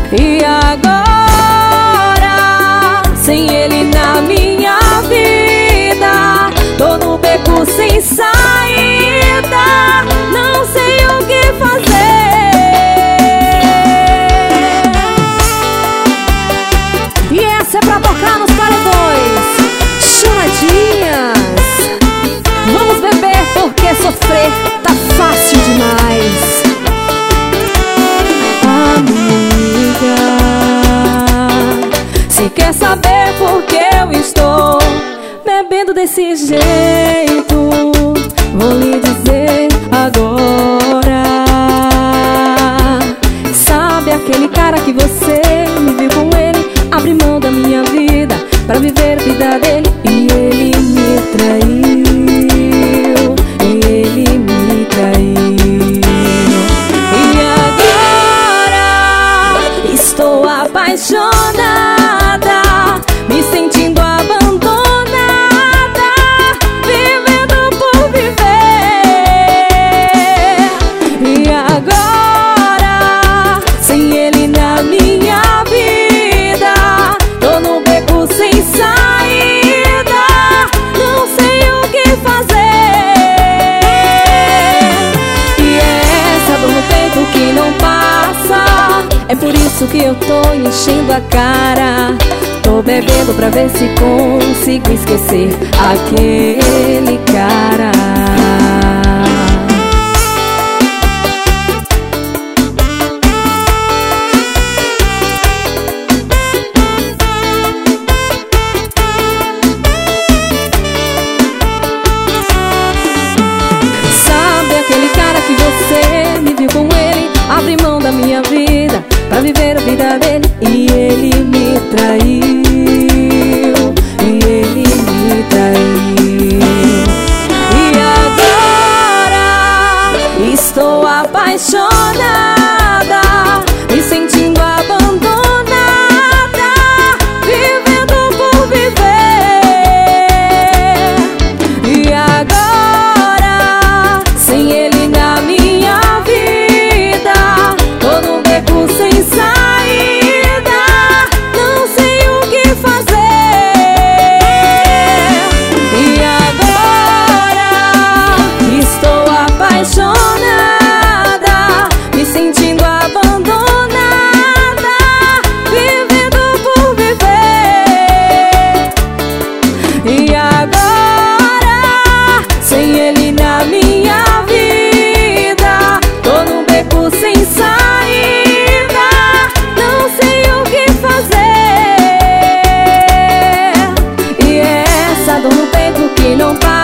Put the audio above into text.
E agora, sem ele na minha vida, tô no beco sem saída, não sei o que fazer. E essa é pra tocar nos paredões. Choradinhas, vamos beber porque sofrer tá fácil demais. Se quer saber por que eu estou bebendo desse jeito, vou lhe dizer agora. Sabe aquele cara que você me viu com ele, abri mão da minha vida pra viver a vida dele, e ele me traiu, e ele me traiu. E agora estou apaixonada, me sentindo abandonada, vivendo por viver. E agora, sem ele na minha vida, tô no beco sem saída, não sei o que fazer. E essa dor no peito que não passa, é por isso que eu tô enchendo a cara. Tô bebendo pra ver se consigo esquecer aquele cara. Sabe aquele cara que você me viu com ele, abri mão da minha vida pra viver a vida dele, e ele me traiu, e ele me traiu. E agora estou apaixonada, me sentindo abandonada, vivendo por viver. E agora, sem ele na minha vida, tô no beco sem saída, não sei o que fazer. E agora estou apaixonada, me sentindo abandonada, vivendo por viver. E agora, sem ele na minha vida, tô no beco sem saída, não sei o que fazer. E essa dor no peito que não para,